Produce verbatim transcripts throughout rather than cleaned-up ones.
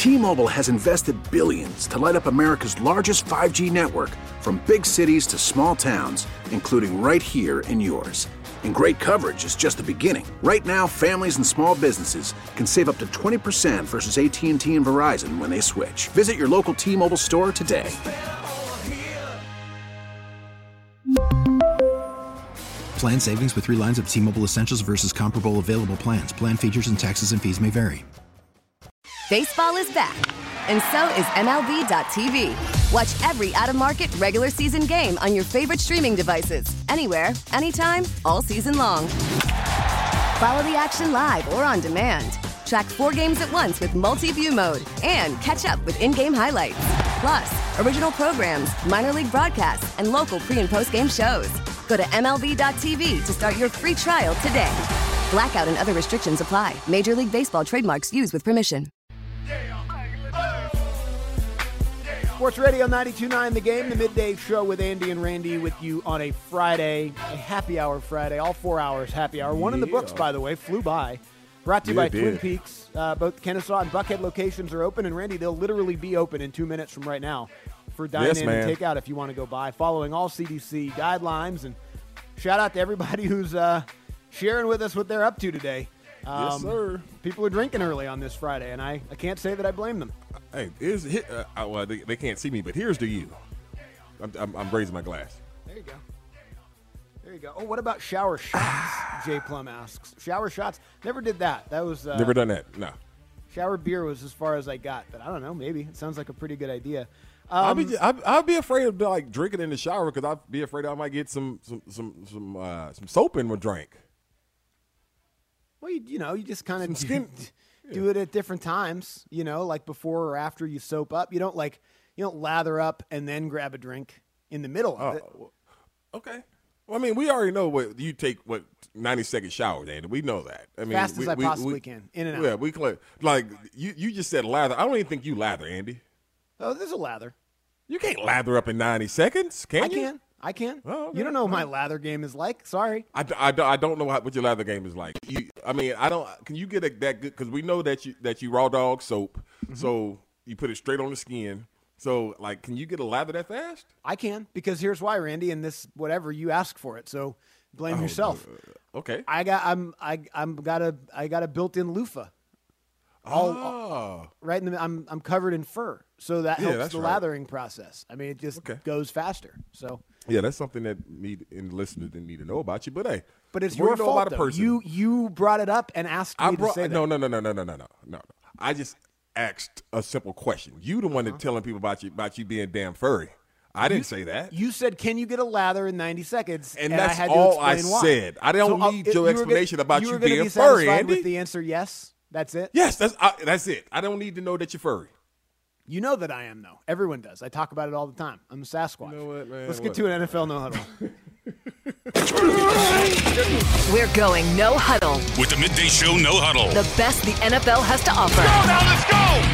T-Mobile has invested billions to light up America's largest five G network, from big cities to small towns, including right here in yours. And great coverage is just the beginning. Right now, families and small businesses can save up to twenty percent versus A T and T and Verizon when they switch. Visit your local T-Mobile store today. Plan savings with three lines of T-Mobile Essentials versus comparable available plans. Plan features and taxes and fees may vary. Baseball is back, and so is M L B dot T V. Watch every out-of-market regular season game on your favorite streaming devices, anywhere, anytime, all season long. Follow the action live or on demand. Track four games at once with multi-view mode and catch up with in-game highlights. Plus, original programs, minor league broadcasts, and local pre- and post-game shows. Go to M L B dot T V to start your free trial today. Blackout and other restrictions apply. Major League Baseball trademarks used with permission. Sports Radio ninety-two point nine The Game, the midday show with Andy and Randy with you on a Friday, a happy hour Friday, all four hours happy hour. One yeah. in the books, by the way, flew by. Brought to you yeah, by Twin Peaks. Uh, both Kennesaw and Buckhead locations are open, and Randy, they'll literally be open in two minutes from right now for dine yes, in man. and take out if you want to go by, following all C D C guidelines. And shout out to everybody who's uh, sharing with us what they're up to today. Um, yes, sir. People are drinking early on this Friday, and I, I can't say that I blame them. Hey, here's, uh, well, they, they can't see me, but here's to you. I'm, I'm, I'm raising my glass. There you go. There you go. Oh, what about shower shots? Jay Plum asks. Shower shots? Never did that. That was uh, never done that. No. Shower beer was as far as I got, but I don't know. Maybe it sounds like a pretty good idea. Um, I'll be I'll, I'll be afraid of like drinking in the shower because I'd be afraid I might get some some some some uh, some soap in my drink. Well, you, you know, you just kind of do, do it at different times. You know, like before or after you soap up. You don't like you don't lather up and then grab a drink in the middle of uh, it. Okay. Well, I mean, we already know what you take. What ninety second showers, Andy. We know that. I mean, fast we, as I we, possibly we, can, in and out. Yeah, we clear. Like you, you just said lather. I don't even think you lather, Andy. Oh, there's a lather. You can't lather up in ninety seconds, can I you? I can. I can. Oh, okay. You don't know what my lather game is like. Sorry. I, I, I don't know what your lather game is like. You, I mean, I don't. Can you get a, that good? Because we know that you that you raw dog soap, mm-hmm. so you put it straight on the skin. So, like, can you get a lather that fast? I can, because here's why, Randy, and this whatever you asked for it. So blame oh, yourself. Uh, okay. I got I'm I I'm got a I got a built-in loofah. All, oh. all, right in the I'm I'm covered in fur, so that Yeah, helps the right. lathering process. I mean, it just Okay. goes faster. So yeah, that's something that me and the listeners didn't need to know about you. But hey, but it's more your you know fault. about a Though. person. You you brought it up and asked me I brought, to say that. no, no, no, no, no, no, no, no, no. I just asked a simple question. You the one uh-huh. that telling people about you about you being damn furry. I didn't you, say that. You said, "Can you get a lather in ninety seconds?" And, and that's I had all to I explain why. said. I don't so, need uh, your you explanation gonna, about you, you being being furry, furry, Andy. With the answer, yes. That's it? Yes, that's I, that's it. I don't need to know that you're furry. You know that I am, though. Everyone does. I talk about it all the time. I'm a Sasquatch. You know what, man? Let's What? get to an N F L No Huddle. We're going No Huddle. With the Midday Show No Huddle. The best the N F L has to offer. Go now, let's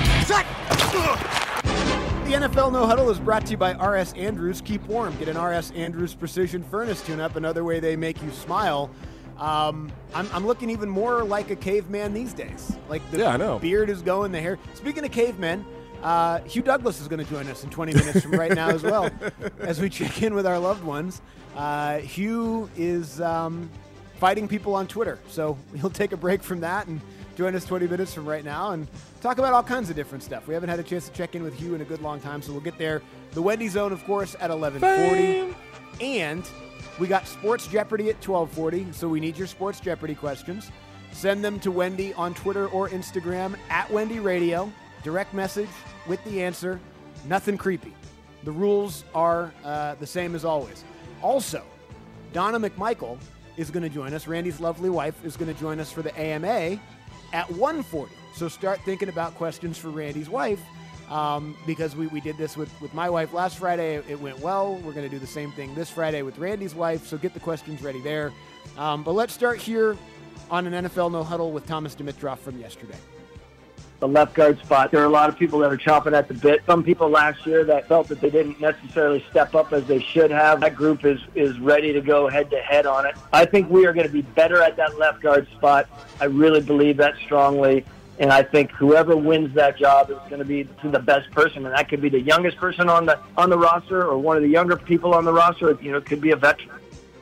go! The N F L No Huddle is brought to you by R S Andrews. Keep warm. Get an R S Andrews Precision Furnace Tune-Up, another way they make you smile. Um, I'm, I'm looking even more like a caveman these days. Like the Yeah, I know. beard is going, the hair. Speaking of cavemen, uh, Hugh Douglas is going to join us in twenty minutes from right now as well, as we check in with our loved ones. Uh, Hugh is um, fighting people on Twitter, so he'll take a break from that and join us twenty minutes from right now and talk about all kinds of different stuff. We haven't had a chance to check in with Hugh in a good long time, so we'll get there. The Wendy Zone, of course, at eleven forty. And we got Sports Jeopardy at twelve forty, so we need your Sports Jeopardy questions. Send them to Wendy on Twitter or Instagram, at Wendy Radio. Direct message with the answer. Nothing creepy. The rules are uh, the same as always. Also, Donna McMichael is going to join us. Randy's lovely wife is going to join us for the A M A at one forty. So start thinking about questions for Randy's wife. Um, because we, we did this with, with my wife last Friday. It, it went well. We're going to do the same thing this Friday with Randy's wife, so get the questions ready there. Um, but let's start here on an N F L No Huddle with Thomas Dimitroff from yesterday. The left guard spot. There are a lot of people that are chomping at the bit. Some people last year that felt that they didn't necessarily step up as they should have. That group is, is ready to go head-to-head on it. I think we are going to be better at that left guard spot. I really believe that strongly. And I think whoever wins that job is going to be the best person, and that could be the youngest person on the on the roster or one of the younger people on the roster. You know, it could be a veteran.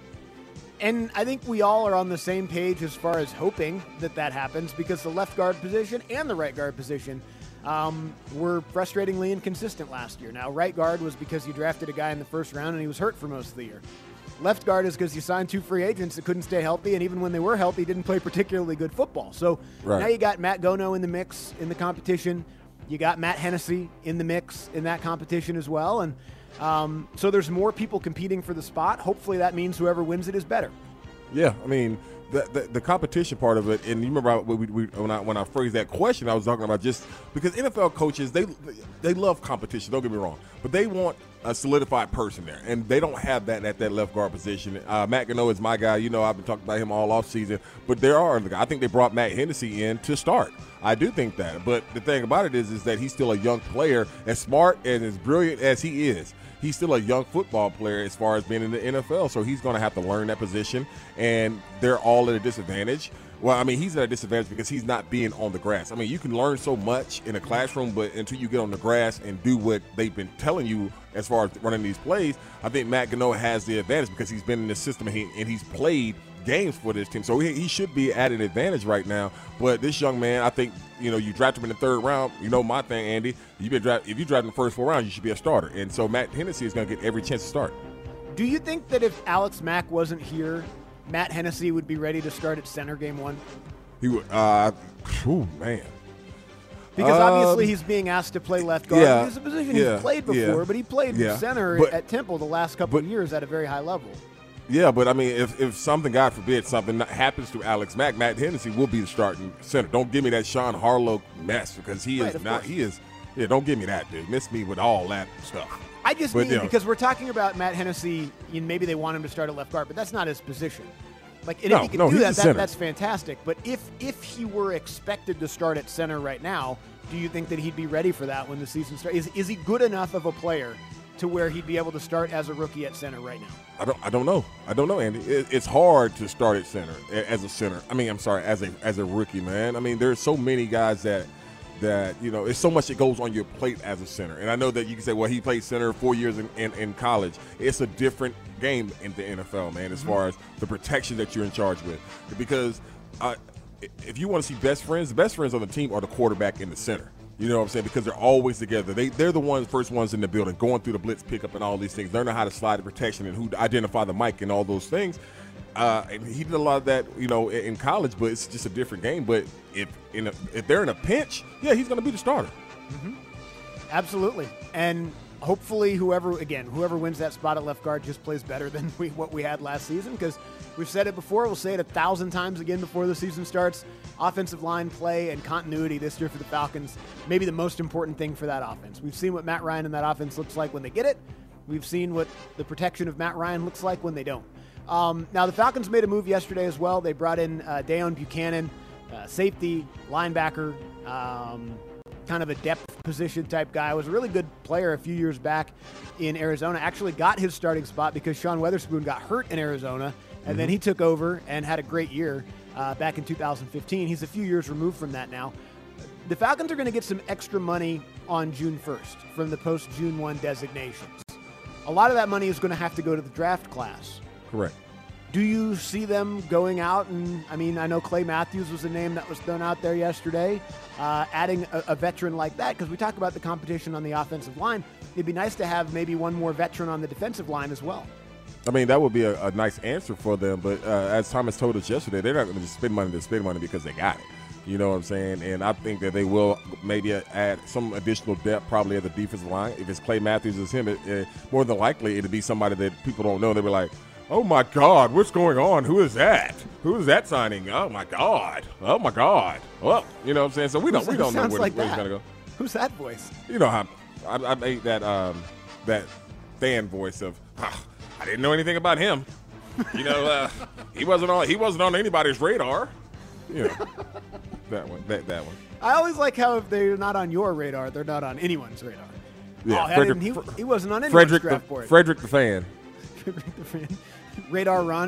And I think we all are on the same page as far as hoping that that happens, because the left guard position and the right guard position um, were frustratingly inconsistent last year. Now, right guard was because you drafted a guy in the first round and he was hurt for most of the year. Left guard is because you signed two free agents that couldn't stay healthy, and even when they were healthy, didn't play particularly good football. So right. now you got Matt Gono in the mix in the competition. You got Matt Hennessy in the mix in that competition as well. And um, so there's more people competing for the spot. Hopefully that means whoever wins it is better. Yeah, I mean, the, the the competition part of it, and you remember we, we, when I when I phrased that question, I was talking about just because N F L coaches, they they love competition, don't get me wrong, but they want a solidified person there, and they don't have that at that left guard position. Uh, Matt Gono is my guy. You know, I've been talking about him all offseason, but there are other guys. I think they brought Matt Hennessy in to start. I do think that, but the thing about it is, is that he's still a young player, as smart and as brilliant as he is. He's still a young football player as far as being in the N F L, so he's going to have to learn that position, and they're all at a disadvantage. Well, I mean, he's at a disadvantage because he's not being on the grass. I mean, you can learn so much in a classroom, but until you get on the grass and do what they've been telling you as far as running these plays, I think Matt Gono has the advantage because he's been in the system and, he, and he's played games for this team. So he, he should be at an advantage right now. But this young man, I think, you know, you draft him in the third round. You know my thing, Andy. You've been draft, if you draft in the first four rounds, you should be a starter. And so Matt Hennessy is going to get every chance to start. Do you think that if Alex Mack wasn't here, Matt Hennessy would be ready to start at center game one? He would. Uh, oh man. Because um, obviously he's being asked to play left guard. Yeah, It's a position yeah, he's played before, yeah, but he played yeah. center but, at Temple the last couple but, of years at a very high level. Yeah, but I mean, if, if something, God forbid, something happens to Alex Mack, Matt Hennessy will be the starting center. Don't give me that Sean Harlow mess, because he right, is not. He is. Yeah, don't give me that, dude. Miss me with all that stuff. I just but, mean you know, because we're talking about Matt Hennessy, you know, maybe they want him to start at left guard, but that's not his position. Like, and no, if he can no, do that, he's that that's fantastic. But if if he were expected to start at center right now, do you think that he'd be ready for that when the season starts? Is is he good enough of a player to where he'd be able to start as a rookie at center right now? I don't. I don't know. I don't know, Andy. It, it's hard to start at center as a center. I mean, I'm sorry, as a as a rookie, man. I mean, there's so many guys that that you know. It's so much that goes on your plate as a center. And I know that you can say, well, he played center four years in, in, in college. It's a different game in the N F L, man, as mm-hmm. far as the protection that you're in charge with. Because uh, if you want to see best friends, the best friends on the team are the quarterback and the center. You know what I'm saying? Because they're always together. They, they're the ones, first ones in the building, going through the blitz pickup and all these things, learning how to slide the protection and who to identify the mic and all those things. Uh, and he did a lot of that, you know, in college, but it's just a different game. But if in a, if they're in a pinch, yeah, he's going to be the starter. Mm-hmm. Absolutely. And hopefully whoever, again, whoever wins that spot at left guard just plays better than we, what we had last season, because we've said it before. We'll say it a thousand times again before the season starts. Offensive line play and continuity this year for the Falcons, maybe the most important thing for that offense. We've seen what Matt Ryan and that offense looks like when they get it. We've seen what the protection of Matt Ryan looks like when they don't. Um, now, the Falcons made a move yesterday as well. They brought in uh, Deone Buchanan, uh, safety, linebacker, um, kind of a depth position type guy. Was a really good player a few years back in Arizona. Actually got his starting spot because Sean Weatherspoon got hurt in Arizona, and mm-hmm. then he took over and had a great year uh, back in two thousand fifteen. He's a few years removed from that now. The Falcons are going to get some extra money on June first from the post-June first designations. A lot of that money is going to have to go to the draft class. Correct. Do you see them going out and, I mean, I know Clay Matthews was a name that was thrown out there yesterday, uh, adding a, a veteran like that, because we talk about the competition on the offensive line. It'd be nice to have maybe one more veteran on the defensive line as well. I mean, that would be a, a nice answer for them, but uh, as Thomas told us yesterday, they're not going to just spend money to spend money because they got it. You know what I'm saying? And I think that they will maybe add some additional depth probably at the defensive line. If it's Clay Matthews as him, it, it, more than likely it'll be somebody that people don't know. They'll be like, oh, my God, what's going on? Who is that? Who is that signing? Oh, my God. Oh, my God. Well, you know what I'm saying? So we don't, we don't know where, like where he's going to go. Who's that voice? You know how I, I made that um, that fan voice of, oh, I didn't know anything about him. You know, uh, he wasn't on he wasn't on anybody's radar. You know, that one, that, that one. I always like how if they're not on your radar, they're not on anyone's radar. Yeah, oh, Frederick, he, he wasn't on anyone's Frederick draft the, board. Frederick the fan. Frederick the fan. Radar Ronnie.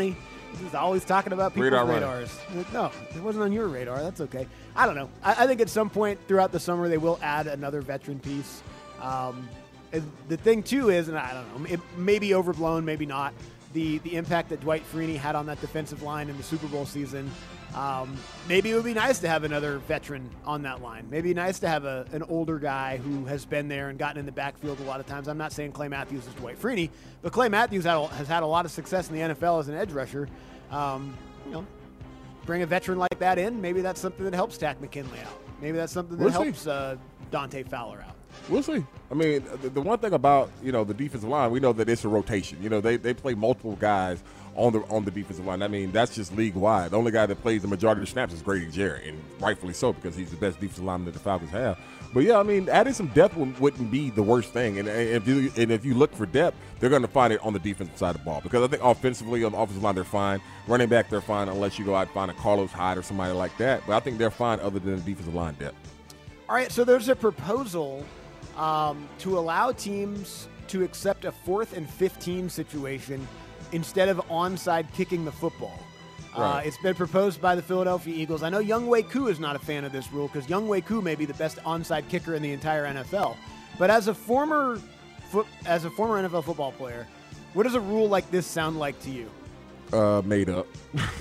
He's always talking about people's Radar radars. No, it wasn't on your radar. That's okay. I don't know. I, I think at some point throughout the summer they will add another veteran piece. Um, and the thing, too, is, and I don't know, it may be overblown, maybe not, the, the impact that Dwight Freeney had on that defensive line in the Super Bowl season. Um, maybe it would be nice to have another veteran on that line. Maybe nice to have a, an older guy who has been there and gotten in the backfield a lot of times. I'm not saying Clay Matthews is Dwight Freeney, but Clay Matthews had a, has had a lot of success in the N F L as an edge rusher. Um, you know, bring a veteran like that in. Maybe that's something that helps Takk McKinley out. Maybe that's something that We'll helps uh, Dante Fowler out. We'll see. I mean, the, the one thing about, you know, the defensive line, we know that it's a rotation. You know, they, they play multiple guys on the on the defensive line. I mean, that's just league-wide. The only guy that plays the majority of the snaps is Grady Jarrett, and rightfully so because he's the best defensive lineman that the Falcons have. But, yeah, I mean, adding some depth wouldn't be the worst thing. And if you, and if you look for depth, they're going to find it on the defensive side of the ball because I think offensively on the offensive line they're fine. Running back, they're fine unless you go out and find a Carlos Hyde or somebody like that. But I think they're fine other than the defensive line depth. All right, so there's a proposal um, to allow teams to accept a fourth and fifteen situation instead of onside kicking the football. Right. Uh, it's been proposed by the Philadelphia Eagles. I know Younghoe Koo is not a fan of this rule because Younghoe Koo may be the best onside kicker in the entire N F L. But as a former foot, as a former N F L football player, what does a rule like this sound like to you? Uh, made up.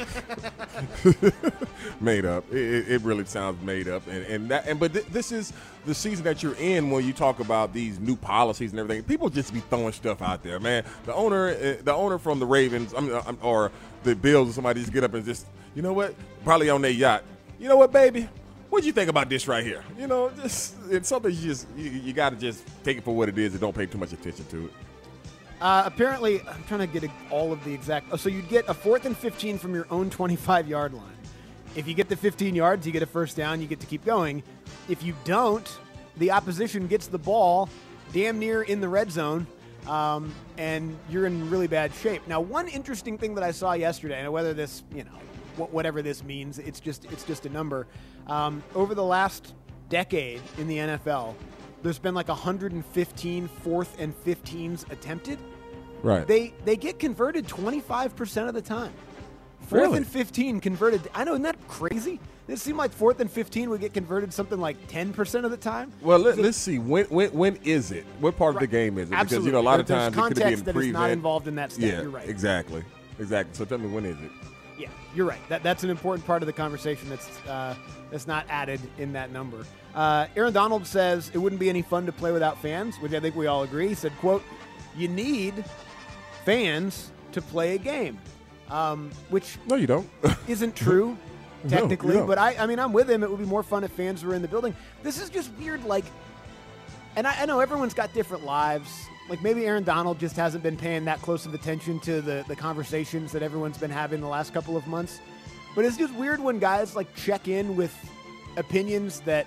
made up. It, it really sounds made up, and and that. And but th- this is the season that you're in when you talk about these new policies and everything. People just be throwing stuff out there, man. The owner, uh, the owner from the Ravens, I mean, uh, or the Bills, or somebody just get up and just, you know what? Probably on their yacht. You know what, baby? What'd you think about this right here? You know, just it's something you just you, you got to just take it for what it is and don't pay too much attention to it. Uh, apparently, I'm trying to get a, all of the exact. Oh, so you'd get a fourth and fifteen from your own twenty-five yard line. If you get the fifteen yards, you get a first down. You get to keep going. If you don't, the opposition gets the ball damn near in the red zone, um, and you're in really bad shape. Now, one interesting thing that I saw yesterday, and whether this, you know, wh- whatever this means, it's just it's just a number. Um, over the last decade in the N F L, there's been like one hundred fifteen fourth and fifteens attempted. Right. They they get converted twenty-five percent of the time. Fourth Really? and fifteen converted. I know, isn't that crazy? It seemed like fourth and fifteen would get converted something like ten percent of the time. Well, let, So- let's see. When when when is it? What part of the game is it? Absolutely. Because you know a lot of There's times it could be context in that is not prevent. involved in that stat. Yeah, You're right. exactly, exactly. So tell me, when is it? Yeah, you're right. That that's an important part of the conversation that's uh, that's not added in that number. Uh, Aaron Donald says it wouldn't be any fun to play without fans, which I think we all agree. He said, "quote You need fans to play a game," um, which No, you don't. isn't true No, technically. you don't. But I, I mean, I'm with him. It would be more fun if fans were in the building. This is just weird. Like, and I, I know everyone's got different lives. Like maybe Aaron Donald just hasn't been paying that close of attention to the, the conversations that everyone's been having the last couple of months. But it's just weird when guys like check in with opinions that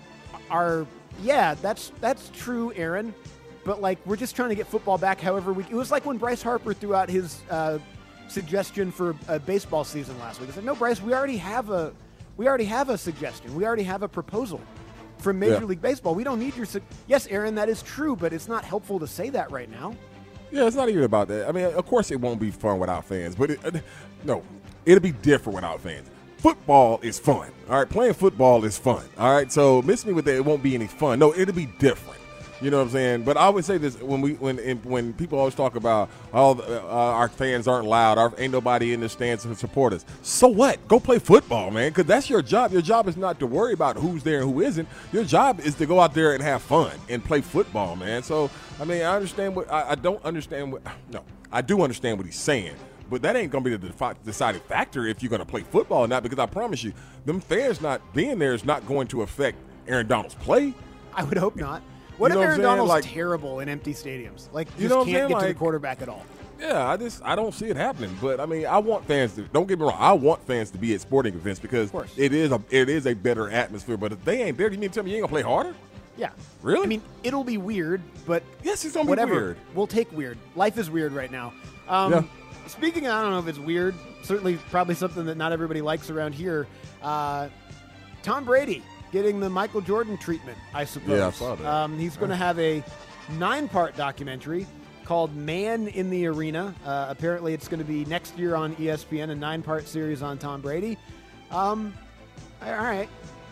are, yeah, that's that's true, Aaron. But like we're just trying to get football back. However, we, it was like when Bryce Harper threw out his uh, suggestion for a baseball season last week. I said, no, Bryce, we already have a we already have a suggestion. We already have a proposal from Major Yeah. League Baseball. We don't need your su- yes, Aaron, that is true, but it's not helpful to say that right now. Yeah, it's not even about that. I mean, of course, it won't be fun without fans, but it, uh, no, it'll be different without fans. Football is fun. All right, playing football is fun. All right, so miss me with that. It won't be any fun. No, it'll be different. You know what I'm saying? But I always say this when we when when people always talk about oh uh, our fans aren't loud, our, ain't nobody in the stands to support us. So what? Go play football, man, because that's your job. Your job is not to worry about who's there and who isn't. Your job is to go out there and have fun and play football, man. So I mean, I understand what I, I don't understand what no, I do understand what he's saying. But that ain't going to be the defi- deciding factor if you're going to play football or not, because I promise you, them fans not being there is not going to affect Aaron Donald's play. I would hope not. What You know if what I'm Aaron saying? Donald's Like- terrible in empty stadiums? Like, just You know what I'm can't saying? get to the Like- quarterback at all. Yeah, I just I don't see it happening. But I mean, I want fans to don't get me wrong. I want fans to be at sporting events because course. it is a it is a better atmosphere. But if they ain't there, you mean to tell me you ain't gonna play harder? Yeah. Really? I mean, it'll be weird, but Yes, it's gonna be whatever. weird. We'll take weird. Life is weird right now. Um, Yeah. Speaking of, I don't know if it's weird, certainly probably something that not everybody likes around here. Uh, Tom Brady getting the Michael Jordan treatment, I suppose. Yeah, I saw that. Um, he's going to have a nine-part documentary called Man in the Arena. Uh, apparently, it's going to be next year on E S P N, a nine-part series on Tom Brady. Um, all right.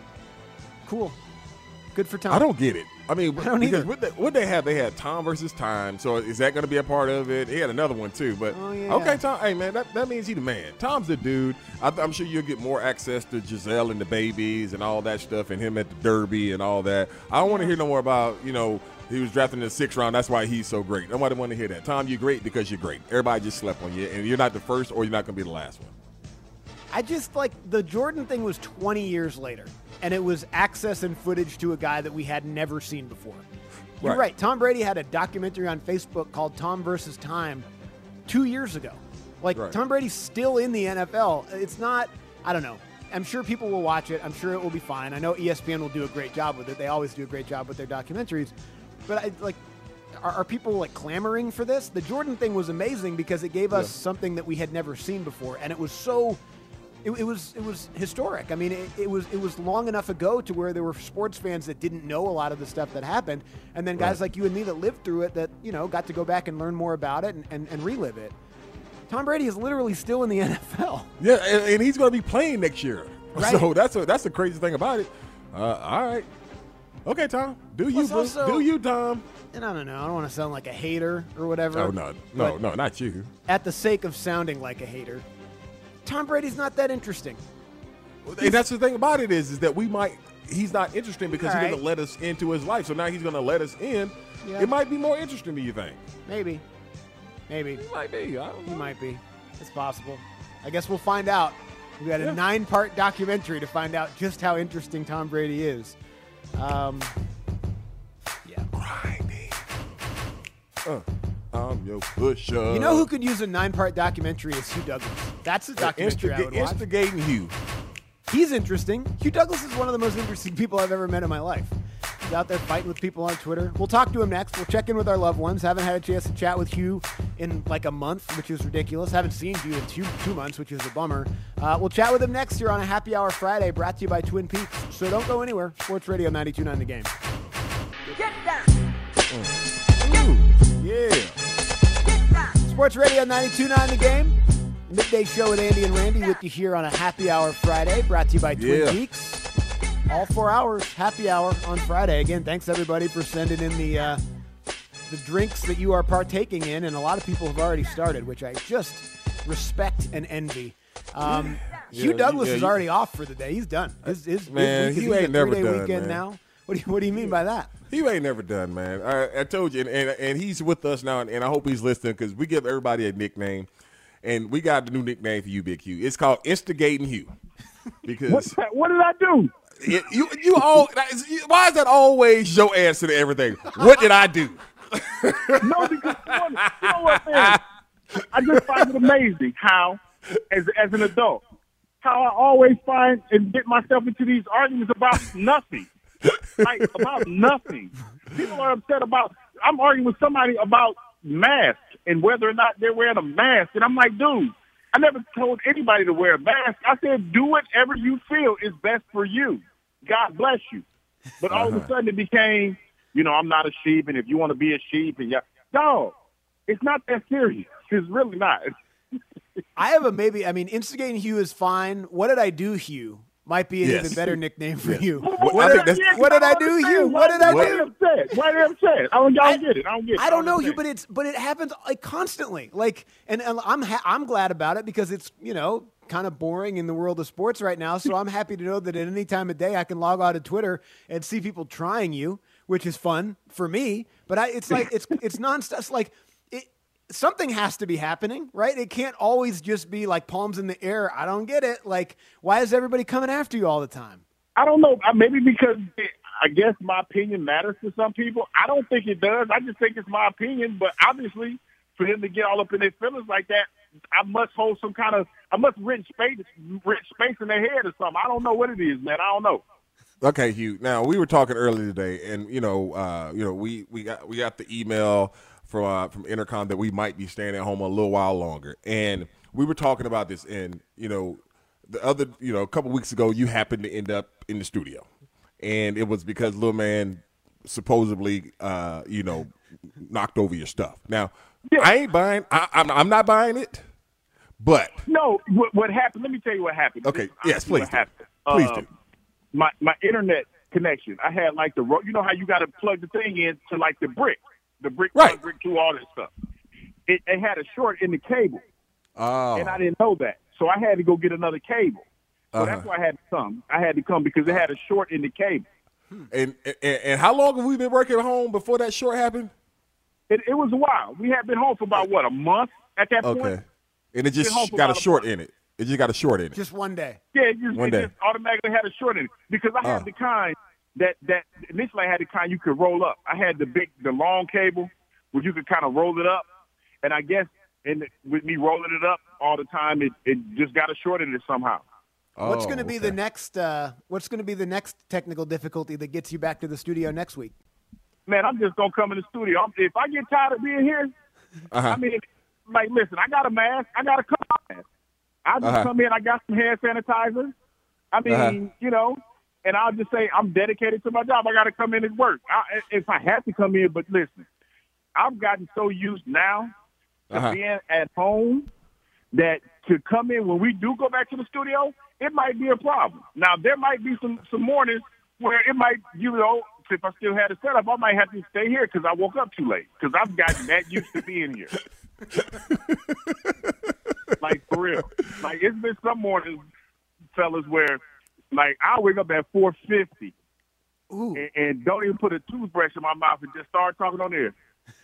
Cool. Good for Tom. I don't get it. I mean, I don't because either. what they, what they had, they had Tom versus Time. So is that going to be a part of it? He had another one too. But Oh, yeah. okay, Tom. Hey man, that, that means he the man. Tom's the dude. I, I'm sure you'll get more access to Giselle and the babies and all that stuff, and him at the Derby and all that. I don't want to hear no more about you know he was drafted in the sixth round. That's why he's so great. Nobody want to hear that. Tom, you're great because you're great. Everybody just slept on you, and you're not the first, or you're not going to be the last one. I just like the Jordan thing was twenty years later, and it was access and footage to a guy that we had never seen before. You're Right. right. Tom Brady had a documentary on Facebook called Tom versus Time two years ago. Like, Right. Tom Brady's still in the N F L. It's not, I don't know. I'm sure people will watch it. I'm sure it will be fine. I know E S P N will do a great job with it. They always do a great job with their documentaries. But, I like, are, are people, like, clamoring for this? The Jordan thing was amazing because it gave us Yeah. something that we had never seen before, and it was so... It, it was it was historic. I mean, it, it was it was long enough ago to where there were sports fans that didn't know a lot of the stuff that happened, and then guys Right. like you and me that lived through it that you know got to go back and learn more about it and, and, and relive it. Tom Brady is literally still in the N F L. Yeah, and, and he's going to be playing next year. Right. So that's a, that's the crazy thing about it. Uh, all right. Okay, Tom. Do you, Plus boo. also- Do you, Tom? And I don't know. I don't want to sound like a hater or whatever. Oh, no. No, but no, not you. At the sake of sounding like a hater, Tom Brady's not that interesting. And that's the thing about it is, is that we might, he's not interesting because All he right. doesn't let us into his life. So now he's going to let us in. Yeah. It might be more interesting than you think. Maybe, maybe It might be. I don't he know. might be. It's possible. I guess we'll find out. We got a Yeah. nine-part documentary to find out just how interesting Tom Brady is. Um, yeah. Grinding. Uh, I'm your pusher. You know who could use a nine-part documentary is Hugh Douglas. That's a documentary I would Instiga- watch. Instigating Hugh. He's interesting. Hugh Douglas is one of the most interesting people I've ever met in my life. He's out there fighting with people on Twitter. We'll talk to him next. We'll check in with our loved ones. Haven't had a chance to chat with Hugh in like a month, which is ridiculous. Haven't seen Hugh in two, two months, which is a bummer. Uh, we'll chat with him next here on a Happy Hour Friday, brought to you by Twin Peaks. So don't go anywhere. Sports Radio ninety-two point nine The Game. Ooh, yeah. Sports Radio ninety-two point nine The Game. Midday show with Andy and Randy with you here on a Happy Hour Friday, brought to you by Twin Yeah. Peaks. All four hours, Happy Hour on Friday. Again, thanks everybody for sending in the uh, the drinks that you are partaking in, and a lot of people have already started, which I just respect and envy. Um, Hugh Yeah, Douglas yeah, is you- already off for the day. He's done. His, his, Man, his week is Hugh he's ain't a never three-day done, weekend man. now. What do you What do you mean by that? He ain't never done, man. I, I told you, and, and, and he's with us now, and, and I hope he's listening because we give everybody a nickname, and we got the new nickname for you, Big Hugh. It's called Instigating Hugh because What, what did I do? it, you you all. that is- you- Why is that always your answer to everything? What did I do? No, because you know, you know what, man? I just find it amazing how, as as an adult, how I always find and get myself into these arguments about nothing, like about nothing. People are upset about. I'm arguing with somebody about masks and whether or not they're wearing a mask, and I'm like, dude, I never told anybody to wear a mask. I said, do whatever you feel is best for you. God bless you. But all of a sudden it became, you know, I'm not a sheep, and if you want to be a sheep, and yeah, dog, it's not that serious. It's really not. I have a maybe. I mean, Instigating Hugh is fine. What did I do, Hugh? Might be an Yes. even better nickname for Yes. you. What- What, I did, think that's- Yeah, what did I don't do, understand. Hugh? Why- What did I why do? are you upset? Why are you upset? I don't, I don't get it. I don't get it. I don't know you, understand. but it's but it happens like constantly. Like, and, and I'm ha- I'm glad about it because it's you know kind of boring in the world of sports right now. So I'm happy to know that at any time of day I can log on to Twitter and see people trying you, which is fun for me. But I, it's like it's it's nonstop. It's like it, something has to be happening, right? It can't always just be like palms in the air. I don't get it. Like, why is everybody coming after you all the time? I don't know. Uh, Maybe because it, I guess my opinion matters to some people. I don't think it does. I just think it's my opinion. But obviously, for them to get all up in their feelings like that, I must hold some kind of, I must rent space, rent space in their head or something. I don't know what it is, man. I don't know. Okay, Hugh. Now we were talking earlier today, and you know, uh, you know, we, we got we got the email from uh, from Intercom that we might be staying at home a little while longer, and we were talking about this, and you know, the other, you know, a couple weeks ago, you happened to end up in the studio, and it was because little man supposedly, uh, you know, knocked over your stuff. Now, yeah. I ain't buying. I, I'm, I'm not buying it. But no, what, what happened? Let me tell you what happened. Okay. Yes, please. Do. Please uh, do. My my internet connection. I had like the you know how you got to plug the thing in to like the brick, the brick, right. one, brick two, all that stuff. It, it had a short in the cable, oh. and I didn't know that, so I had to go get another cable. So uh-huh. that's why I had to come. I had to come because it had a short in the cable. And and, and how long have we been working at home before that short happened? It, it was a while. We had been home for about what a month at that okay. point. Okay, and it just got a short in it. It just got a short in it. Just one day. Yeah, it just, one it day. just automatically had a short in it because I had uh. the kind that that initially I had the kind you could roll up. I had the big, the long cable where you could kind of roll it up, and I guess in the, with me rolling it up all the time, it, it just got a short in it somehow. Oh, what's going to be okay. the next? Uh, what's going to be the next technical difficulty that gets you back to the studio next week? Man, I'm just gonna come in the studio. I'm, if I get tired of being here, uh-huh. I mean, like, listen, I got a mask. I got a cough mask. I just uh-huh. come in. I got some hand sanitizer. I mean, uh-huh. you know, and I'll just say I'm dedicated to my job. I got to come in and work. I, if I have to come in, but listen, I've gotten so used now to uh-huh. being at home that to come in when we do go back to the studio, it might be a problem. Now there might be some some mornings where it might, you know, if I still had a setup, I might have to stay here because I woke up too late because I've gotten that used to being here. Like, for real. Like, it's been some mornings, fellas, where, like, I'll wake up at four fifty and, and don't even put a toothbrush in my mouth and just start talking on air.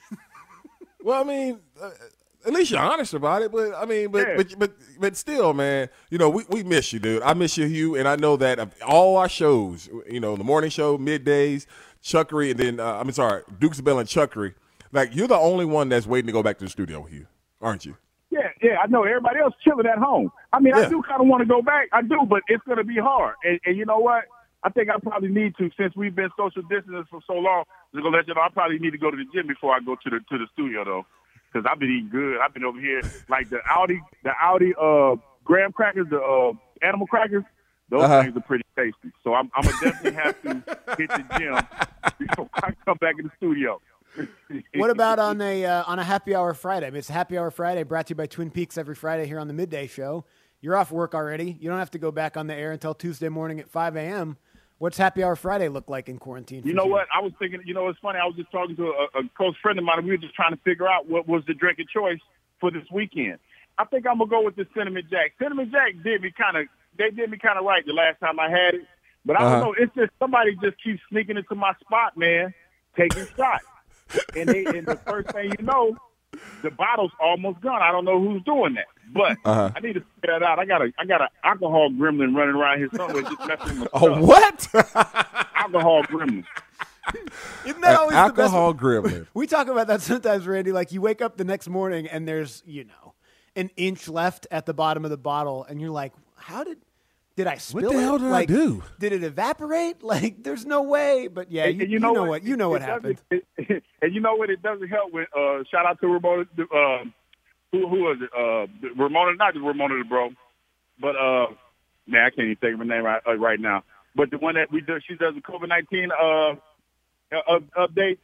Well, I mean, uh, at least you're honest about it. But, I mean, but Yeah. but, but but still, man, you know, we, we miss you, dude. I miss you, Hugh, and I know that of all our shows, you know, the morning show, middays, Chuckery, and then, uh, I'm sorry, Dukes of Bell and Chuckery, like, you're the only one that's waiting to go back to the studio, Hugh, aren't you? Yeah, yeah, I know. Everybody else chilling at home. I mean, Yeah. I do kind of want to go back. I do, but it's going to be hard. And, and you know what? I think I probably need to, since we've been social distancing for so long, I'm going to let you know I probably need to go to the gym before I go to the to the studio, though, because I've been eating good. I've been over here, like the Audi, the Audi uh, graham crackers, the uh, animal crackers, those Uh-huh. things are pretty tasty. So I'm, I'm going to definitely have to hit the gym before I come back in the studio. What about on a uh, on a happy hour Friday? I mean, it's a happy hour Friday brought to you by Twin Peaks every Friday here on the Midday Show. You're off work already. You don't have to go back on the air until Tuesday morning at five a.m. What's happy hour Friday look like in quarantine? You know what? I was thinking, you know, it's funny. I was just talking to a, a close friend of mine. We were just trying to figure out what was the drink of choice for this weekend. I think I'm going to go with the Cinnamon Jack. Cinnamon Jack did me kind of, they did me kind of right the last time I had it. But I don't Uh-huh. know. It's just somebody just keeps sneaking into my spot, man, taking shots. And, they, and the first thing you know, the bottle's almost gone. I don't know who's doing that, but Uh-huh. I need to figure that out. I got a I got an alcohol gremlin running around here somewhere just messing with my Oh, stuff. what? Alcohol gremlin. Isn't that always the best? Alcohol gremlin. We talk about that sometimes, Randy. Like, you wake up the next morning and there's, you know, an inch left at the bottom of the bottle, and you're like, how did did I spill the it? hell did I like, do? Did it evaporate? Like, there's no way. But yeah, And- you, and you know, what you know what it happened. doesn't- It, and you know what? It doesn't help with uh, shout out to Ramona. Uh, who who was it? Uh, Ramona, not the Ramona the bro, but uh, man, I can't even think of her name right uh, right now. But the one that we do, she does the COVID nineteen uh, uh, update.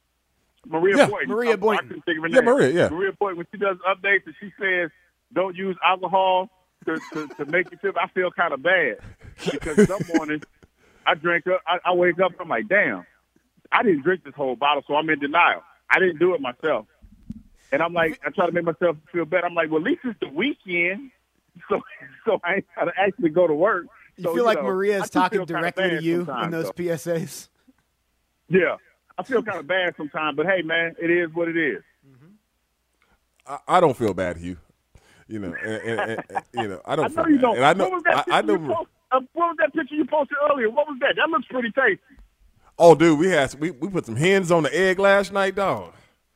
Maria Yeah, Boynton. Maria I, Boynton. I couldn't think of her Yeah, name. Maria, yeah. Maria Boynton. When she does updates and she says, "Don't use alcohol to, to, to make you feel," I feel kind of bad because some mornings I drink up, I, I wake up, I'm like, damn, I didn't drink this whole bottle, so I'm in denial. I didn't do it myself. And I'm like, I try to make myself feel better. I'm like, well, at least it's the weekend, so so I ain't got to actually go to work. You So, feel like know, Maria I is do talking feel kinda directly to bad you in sometimes, those though. P S As. Yeah, I feel kind of bad sometimes, but hey, man, it is what it is. I, I don't feel bad, Hugh. You know, and, and, and, and, you know, I don't. I know feel you bad. don't. And I know. What was that I, I picture know. you post, uh, what was that picture you posted earlier? What was that? That looks pretty tasty. Oh, dude, we had we we put some hens on the egg last night, dog.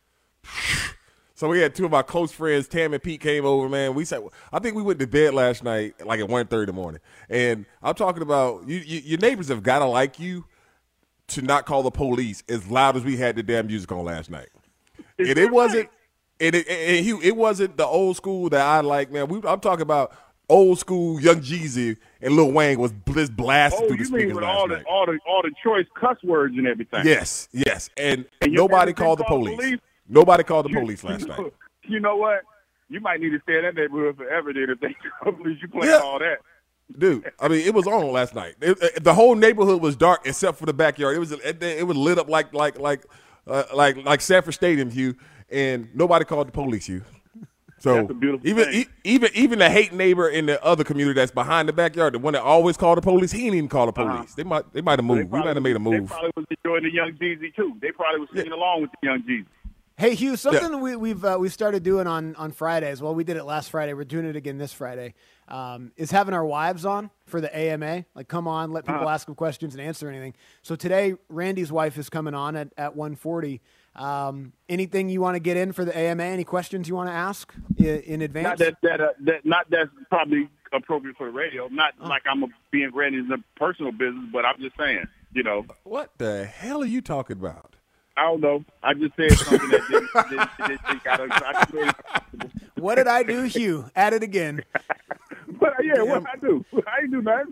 So we had two of our close friends, Tam and Pete, came over. Man, we said I think we went to bed last night like at one thirty in the morning. And I'm talking about you, you. Your neighbors have got to like you to not call the police as loud as we had the damn music on last night. And it wasn't. And it, and Hugh, it wasn't the old school that I like, man. We, I'm talking about old school Young Jeezy and Lil Wayne was just blasting Oh, through the you mean speakers with last all night. the all the all the choice cuss words and everything? Yes, yes, and, And you nobody never been called the called police. police? Nobody called the You- police last you night. know, You know what? You might need to stay in that neighborhood forever. Then if they call the police, you playing Yeah. all that. Dude, I mean, it was on last night. It, it- the whole neighborhood was dark except for the backyard. It was it, it was lit up like like like uh, like like Sanford Stadium, Hugh, and nobody called the police, Hugh. So That's a beautiful even thing. e- even even the hate neighbor in the other community that's behind the backyard, the one that always called the police, he didn't even call the police. Uh-huh. They might they might have They moved. We probably might have made a was- They move. probably was enjoying the Young Jeezy too. They probably was singing along with the Young Jeezy. Hey, Hugh, something we, we've uh, we started doing on, on Fridays. Well, we did it last Friday. We're doing it again this Friday. Um, is having our wives on for the A M A. Like, come on, let people Uh-huh. ask them questions and answer anything. So today, Randy's wife is coming on at, at one forty. Um, anything you want to get in for the A M A? Any questions you want to ask in, in advance? Not that that, uh, that not that's probably appropriate for the radio. Not Oh. like I'm a, being granted in a personal business, but I'm just saying. You know, What the hell are you talking about? I don't know. I just said something that didn't, didn't, didn't, didn't got us. What did I do, Hugh? At it again. But yeah, what I do? I ain't do nothing.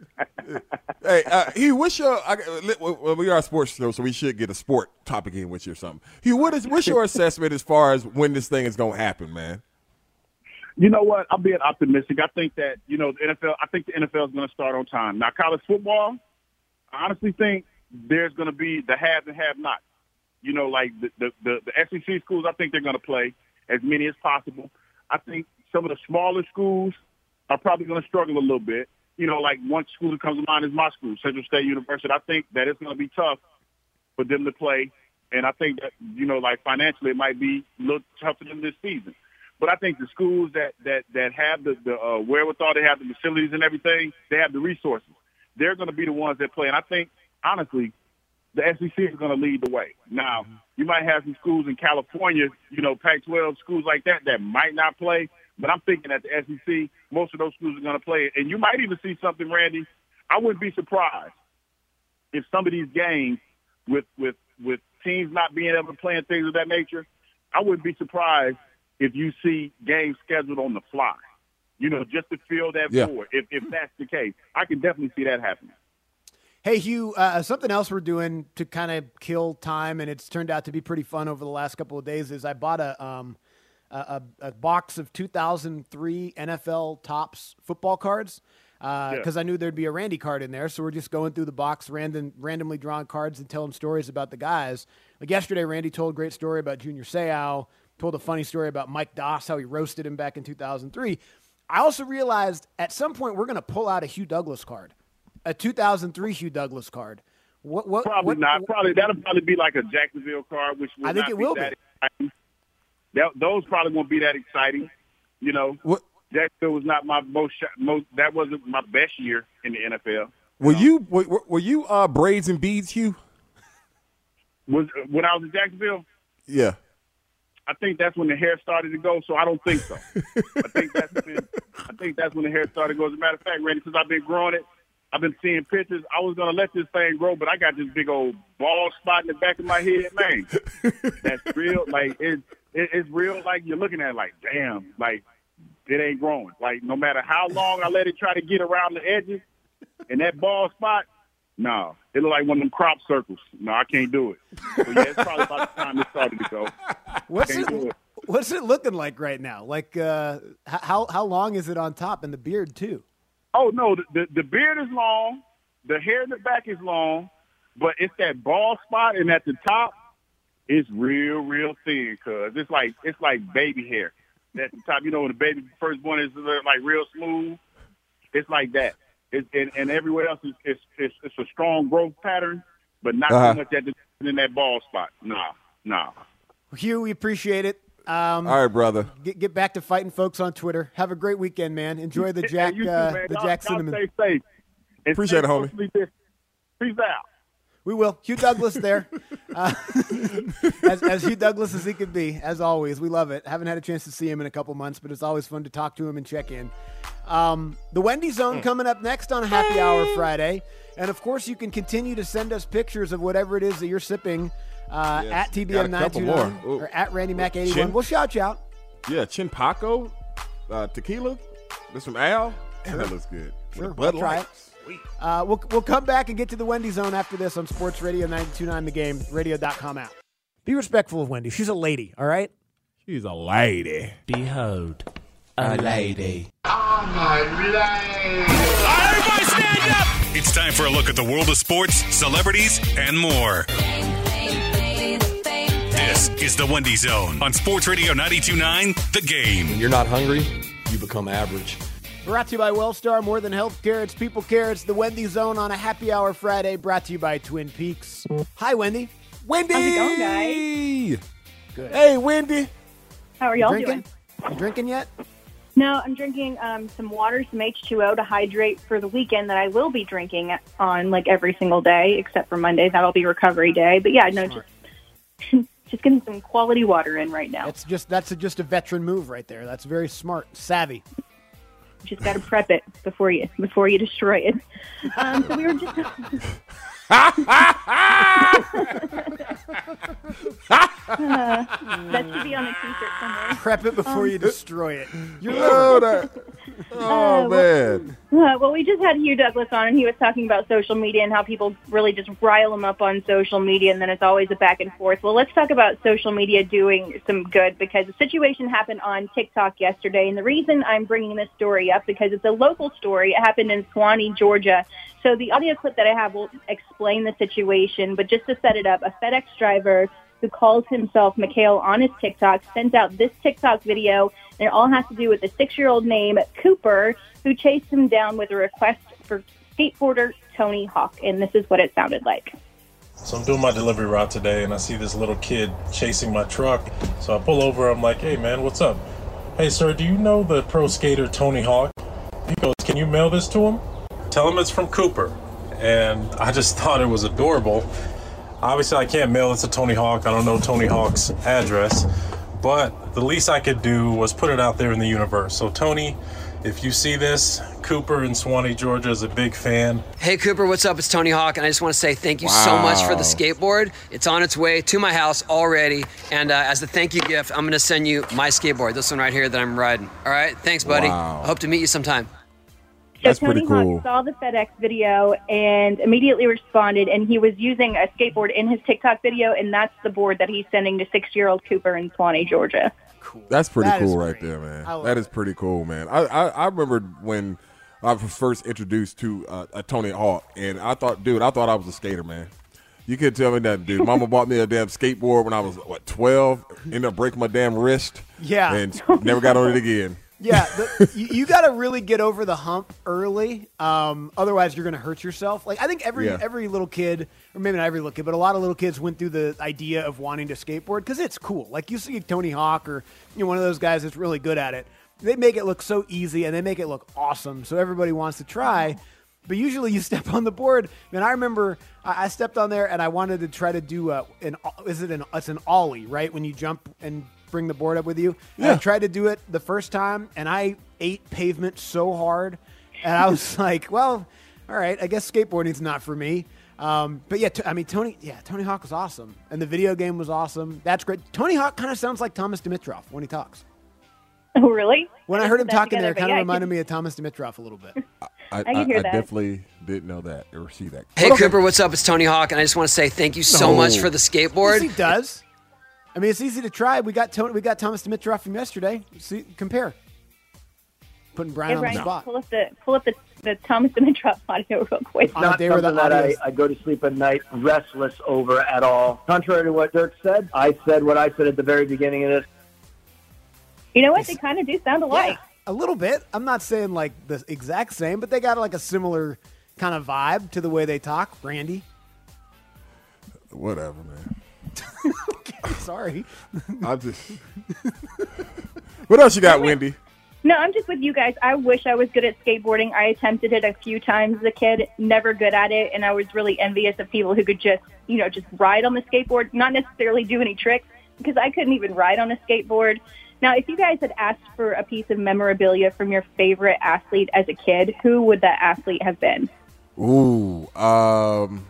Hey, uh, Hugh, what's your? I, well, we are a sports show, so we should get a sport topic in with you or something. Hugh, what is what's your assessment as far as when this thing is going to happen, man? You know what? I'm being optimistic. I think that, you know, the N F L, I think the N F L is going to start on time. Now, college football, I honestly think there's going to be the have and have not. You know, like the, the, the, the S E C schools, I think they're going to play as many as possible. I think some of the smaller schools are probably going to struggle a little bit. You know, like one school that comes to mind is my school, Central State University. I think that it's going to be tough for them to play. And I think that, you know, like financially it might be a little tough for them this season. But I think the schools that, that, that have the, the uh, wherewithal, they have the facilities and everything, they have the resources. They're going to be the ones that play. And I think, honestly, the S E C is going to lead the way. Now, you might have some schools in California, you know, Pac twelve schools like that, that might not play. But I'm thinking that the S E C, most of those schools are going to play. And you might even see something, Randy. I wouldn't be surprised if some of these games with, with, with teams not being able to play and things of that nature, I wouldn't be surprised if you see games scheduled on the fly, you know, just to fill that Yeah. void. If, if that's the case, I can definitely see that happening. Hey, Hugh, uh, something else we're doing to kind of kill time, and it's turned out to be pretty fun over the last couple of days, is I bought a um, a, a, a box of two thousand three N F L Topps football cards because uh, Yeah. I knew there'd be a Randy card in there. So we're just going through the box, random, randomly drawing cards and telling stories about the guys. Like yesterday, Randy told a great story about Junior Seau, told a funny story about Mike Doss, how he roasted him back in two thousand three. I also realized at some point we're going to pull out a Hugh Douglas card. A two thousand three Hugh Douglas card. What? What? Probably what, not. Probably that'll probably be like a Jacksonville card, which will I think not it be will that be. exciting. That, those probably won't be that exciting. You know, What? Jacksonville was not my most, sh- most. That wasn't my best year in the N F L. Were you were, were- were you uh, braids and beads, Hugh? Was when I was in Jacksonville. Yeah. I think that's when the hair started to go. So I don't think so. I think that's when, I think that's when the hair started to go. As a matter of fact, Randy, since I've been growing it, I've been seeing pictures. I was gonna let this thing grow, but I got this big old bald spot in the back of my head, man. That's real. Like it, it, it's real. Like you're looking at it like, damn, like it ain't growing. Like no matter how long I let it try to get around the edges, and that bald spot, no, it look like one of them crop circles. No, I can't do it. So yeah, it's probably about the time it started to go. What's Can't do it, it. what's it looking like right now? Like, uh, h- how how long is it on top, and the beard too? Oh no, the, the the beard is long, the hair in the back is long, but it's that bald spot, and at the top, it's real, real thin. Cause it's like it's like baby hair. At the top, you know, when the baby firstborn is like real smooth, it's like that. It's, and, and everywhere else is it's, it's it's a strong growth pattern, but not Uh-huh. so much at the in that bald spot. Nah, nah. Hugh, we appreciate it. Um, All right, brother. get get back to fighting folks on Twitter. Have a great weekend, man. Enjoy the Jack Hey, you too, uh, man. the Y'all- Jack y'all Cinnamon. Stay safe. And Appreciate stay it, homie. socially distant. Peace out. We will. Hugh Douglas there. Uh, as, as Hugh Douglas as he could be, as always. We love it. Haven't had a chance to see him in a couple months, but it's always fun to talk to him and check in. Um, the Wendy Zone Mm. coming up next on Happy Hour Friday. And, of course, you can continue to send us pictures of whatever it is that you're sipping uh, Yes. at T B Got M a nine couple two nine more. Ooh. or at Randy Mac eighty-one. Chin- We'll shout you out. Yeah, Chinpaco, uh, tequila. This from Al? Sure. That looks good. Sure, Bud we'll try Light. it. Uh, we'll, we'll come back and get to the Wendy Zone after this on Sports Radio ninety-two point nine The Game, radio dot com app. Be respectful of Wendy. She's a lady, all right? She's a lady. Behold, a lady. Oh, my lady. Everybody stand up. It's time for a look at the world of sports, celebrities, and more. This is the Wendy Zone on Sports Radio ninety-two point nine The Game. When you're not hungry, you become average. Brought to you by Wellstar, more than healthcare, it's people care. It's the Wendy Zone on a happy hour Friday, brought to you by Twin Peaks. Hi, Wendy. Wendy! How's it going, guys? Good. Hey, Wendy. How are y'all drinking? doing? You drinking yet? No, I'm drinking um, some water, some H two O to hydrate for the weekend that I will be drinking on like every single day, except for Monday. That'll be recovery day. But yeah, no, Smart. just just getting some quality water in right now. That's just that's a, just a veteran move right there. That's very smart, savvy. Just got to prep it before you before you destroy it. Um, so we were just. uh, that should be on a t-shirt somewhere. Prep it before Um, you destroy it. You're Oh, that, oh Uh, man. Uh, well, we just had Hugh Douglas on, and he was talking about social media and how people really just rile him up on social media, and then it's always a back and forth. Well, let's talk about social media doing some good, because a situation happened on TikTok yesterday, and the reason I'm bringing this story up because it's a local story. It happened in Suwanee, Georgia. So the audio clip that I have will explain the situation, but just to set it up, a FedEx driver who calls himself Mikhail on his TikTok sent out this TikTok video, and it all has to do with a six-year-old named Cooper who chased him down with a request for skateboarder Tony Hawk, and this is what it sounded like. So I'm doing my delivery route today, and I see this little kid chasing my truck. So I pull over. I'm like, hey, man, what's up? Hey, sir, do you know the pro skater Tony Hawk? He goes, can you mail this to him? Tell him it's from Cooper. And I just thought it was adorable. Obviously, I can't mail it to Tony Hawk. I don't know Tony Hawk's address. But the least I could do was put it out there in the universe. So, Tony, if you see this, Cooper in Suwanee, Georgia is a big fan. Hey, Cooper, what's up? It's Tony Hawk, and I just want to say thank you wow. so much for the skateboard. It's on its way to my house already, and uh, as a thank you gift, I'm going to send you my skateboard, this one right here that I'm riding. All right? Thanks, buddy. Wow. I hope to meet you sometime. So That's Tony pretty cool. Hawk saw the FedEx video and immediately responded, and he was using a skateboard in his TikTok video, and that's the board that he's sending to six-year-old Cooper in Suwanee, Georgia. Cool. That's pretty That cool is right great. there, man. I love That is it. pretty cool, man. I, I, I remember when I was first introduced to uh, a Tony Hawk, and I thought, dude, I thought I was a skater, man. You couldn't tell me that, dude. Mama bought me a damn skateboard when I was, what, twelve? Ended up breaking my damn wrist. Yeah. And never got on it again. Yeah, the, you, you got to really get over the hump early. Um, otherwise, you're going to hurt yourself. Like I think every Yeah. every little kid, or maybe not every little kid, but a lot of little kids went through the idea of wanting to skateboard because it's cool. Like you see Tony Hawk or you know one of those guys that's really good at it. They make it look so easy and they make it look awesome, so everybody wants to try. But usually you step on the board. Man, I remember I, I stepped on there and I wanted to try to do a, an is it an it's an ollie, right? When you jump and bring the board up with you. Yeah. I tried to do it the first time, and I ate pavement so hard, and I was like, well, all right, I guess skateboarding's not for me. Um, but yeah, t- I mean, Tony, yeah, Tony Hawk was awesome, and the video game was awesome. That's great. Tony Hawk kind of sounds like Thomas Dimitrov when he talks. Oh, really? When I, I heard him didn't put that talking there, it together, kind of but yeah, I reminded can- me of Thomas Dimitrov a little bit. I, I can hear I that. definitely didn't know that or see that. Hey, But okay. Cooper, what's up? It's Tony Hawk, and I just want to say thank you so No. much for the skateboard. Yes, he does. I mean, it's easy to try. We got Tony, we got Thomas Dimitrov from yesterday. See, compare. Putting Brian Hey, on Brian, the spot. pull up the pull up the, the Thomas Dimitrov audio real quick. On a Not day where the something that I, audio's- I go to sleep at night restless over at all. Contrary to what Dirk said, I said what I said at the very beginning of this. You know what? They kind of do sound alike. A little bit. I'm not saying like the exact same, but they got like a similar kind of vibe to the way they talk. Randy. Whatever, man. Sorry. I just. What else you got, Wendy? No, I'm just with you guys. I wish I was good at skateboarding. I attempted it a few times as a kid, never good at it, and I was really envious of people who could just, you know, just ride on the skateboard, not necessarily do any tricks, because I couldn't even ride on a skateboard. Now, if you guys had asked for a piece of memorabilia from your favorite athlete as a kid, who would that athlete have been? Ooh, um,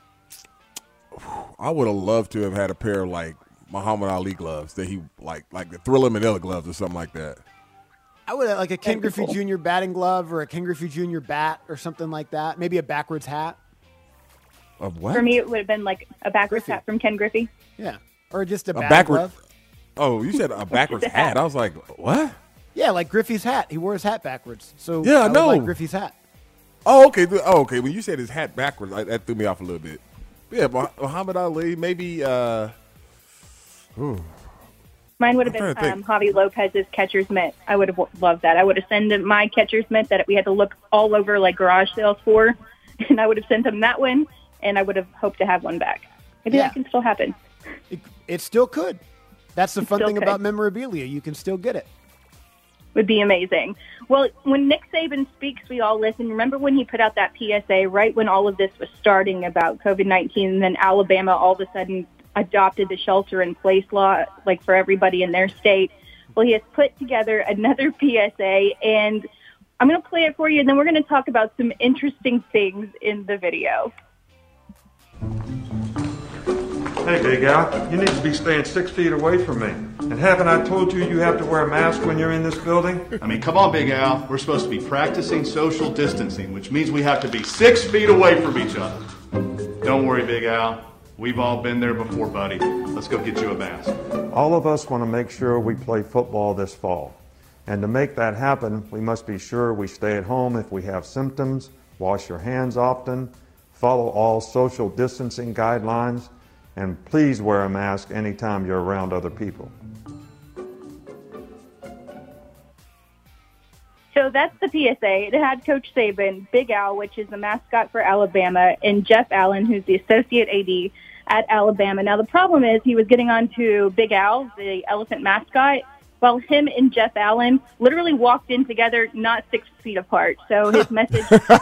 I would have loved to have had a pair of like Muhammad Ali gloves that he like, like the Thriller Manila gloves or something like that. I would like a Ken That'd be Griffey cool. Junior batting glove or a Ken Griffey Junior bat or something like that. Maybe a backwards hat. Of what? For me, it would have been like a backwards Griffey. hat from Ken Griffey. Yeah. Or just a, A batting backward. glove. Oh, you said a backwards Just a hat. hat. I was like, what? Yeah, like Griffey's hat. He wore his hat backwards. So Yeah, I would know. like Griffey's hat. Oh, okay. th- Oh, okay. When you said his hat backwards, I, that threw me off a little bit. Yeah, Mah- Muhammad Ali, maybe. Uh, ooh. Mine would have I'm been trying um, to Javi Lopez's catcher's mitt. I would have loved that. I would have sent him my catcher's mitt that we had to look all over like garage sales for, and I would have sent him that one, and I would have hoped to have one back. Maybe Yeah. that can still happen. It, it still could. That's the It fun still thing could. about memorabilia. You can still get it. Would be amazing. Well, when Nick Saban speaks, we all listen. Remember when he put out that P S A right when all of this was starting about COVID nineteen, and then Alabama all of a sudden adopted the shelter-in-place law, like for everybody in their state? Well, he has put together another P S A, and I'm going to play it for you, and then we're going to talk about some interesting things in the video. Hey, big Al, you need to be staying six feet away from me. And haven't I told you you have to wear a mask when you're in this building? I mean, come on, Big Al. We're supposed to be practicing social distancing, which means we have to be six feet away from each other. Don't worry, Big Al. We've all been there before, buddy. Let's go get you a mask. All of us want to make sure we play football this fall. And to make that happen, we must be sure we stay at home if we have symptoms, wash your hands often, follow all social distancing guidelines, and please wear a mask anytime you're around other people. So that's the P S A. It had Coach Saban, Big Al, which is the mascot for Alabama, and Jeff Allen, who's the associate A D at Alabama. Now, the problem is he was getting on to Big Al, the elephant mascot, while him and Jeff Allen literally walked in together, not six feet apart. So his message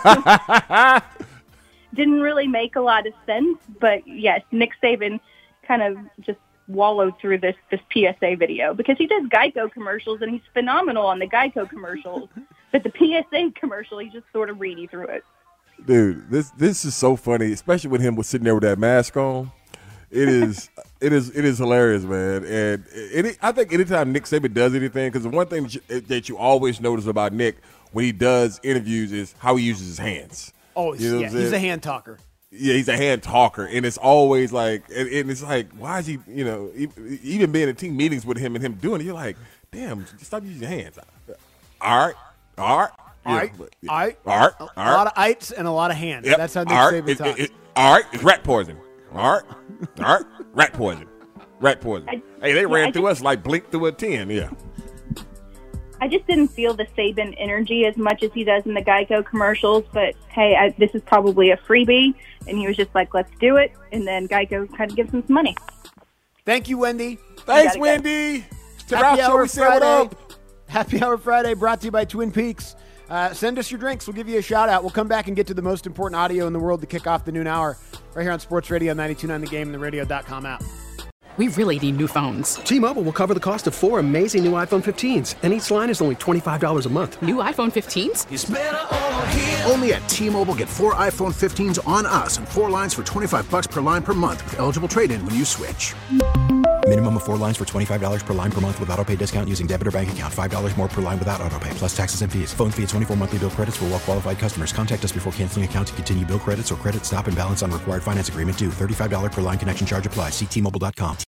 didn't really make a lot of sense. But, yes, Nick Saban kind of just wallowed through this, this P S A video because he does Geico commercials, and he's phenomenal on the Geico commercials. But the P S A commercial, he's just sort of reedy through it. Dude, this this is so funny, especially with him was sitting there with that mask on. It is it is it is hilarious, man. And it, I think anytime Nick Saban does anything, because the one thing that you, that you always notice about Nick when he does interviews is how he uses his hands. Oh, You know yeah, what I'm he's a saying? hand talker. Yeah, he's a hand talker, and it's always like, and, and it's like, why is he, you know, e- even being in team meetings with him and him doing it, you're like, damn, stop using your hands. All right, all right, All yeah, right, but, yeah. all right, all right, a all right. lot of ites and a lot of hands. Yep. That's how Nick all right. Saban It- talks. it- it- all right, it's rat poison. All right, all right, rat poison, rat poison. I- hey, they yeah, ran I through just- us like blink through a ten. Yeah. I just didn't feel the Saban energy as much as he does in the Geico commercials. But, hey, I, this is probably a freebie. And he was just like, let's do it. And then Geico kind of gives him some money. Thank you, Wendy. Thanks, gotta go. Wendy. To Happy Ralph, Hour we say what Friday. up. Happy Hour Friday brought to you by Twin Peaks. Uh, send us your drinks. We'll give you a shout out. We'll come back and get to the most important audio in the world to kick off the noon hour right here on Sports Radio ninety-two point nine The Game and the radio dot com app. We really need new phones. T-Mobile will cover the cost of four amazing new iPhone fifteens, and each line is only twenty-five dollars a month. New iPhone fifteens? It's better over here. Only at T-Mobile, get four iPhone fifteens on us and four lines for twenty-five bucks per line per month with eligible trade-in when you switch. Minimum of four lines for twenty-five dollars per line per month with autopay discount using debit or bank account. five dollars more per line without autopay, plus taxes and fees. Phone fee at twenty-four monthly bill credits for well-qualified customers. Contact us before canceling account to continue bill credits or credit stop and balance on required finance agreement due. thirty-five dollars per line connection charge applies. See T Mobile dot com.